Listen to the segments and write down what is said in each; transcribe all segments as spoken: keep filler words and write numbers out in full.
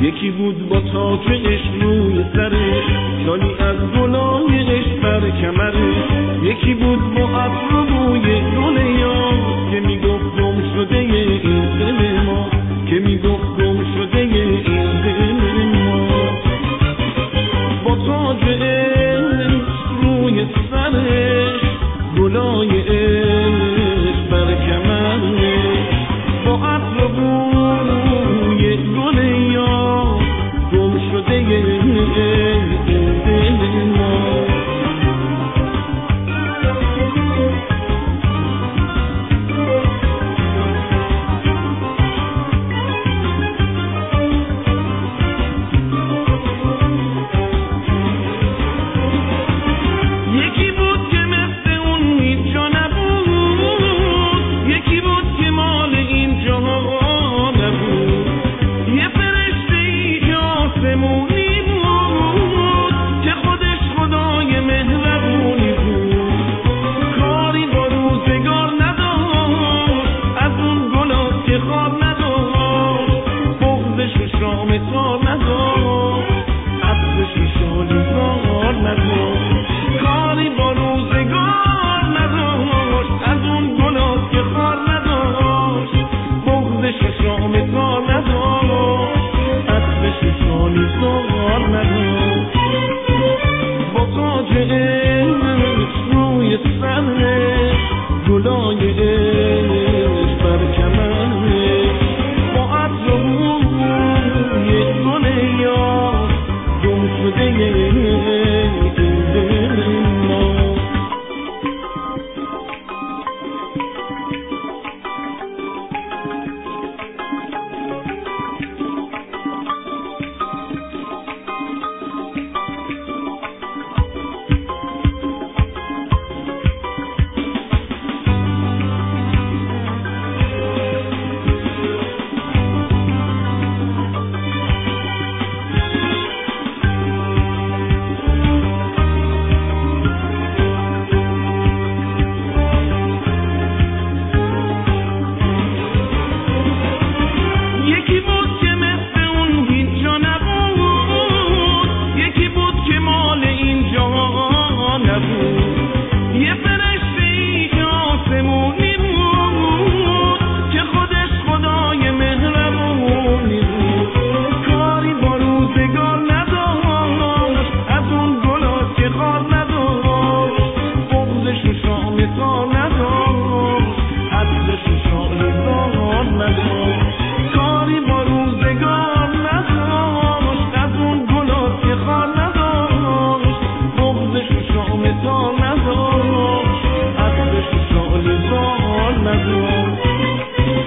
یکی بود با تاج عشق روی سرش، شالی از گلای عشق بر کمرش. یکی بود با عطر و بوی گل یار، که میگفت گم شده این دل ما، که میگفت گم شده این دل ما. با تاج عشق روی سرش، گلای عشق بر کمرش، با عطر و بوی گل یار، گم شده این دل ما.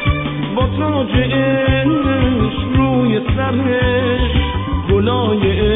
با تاج عشق روی سرش، گلای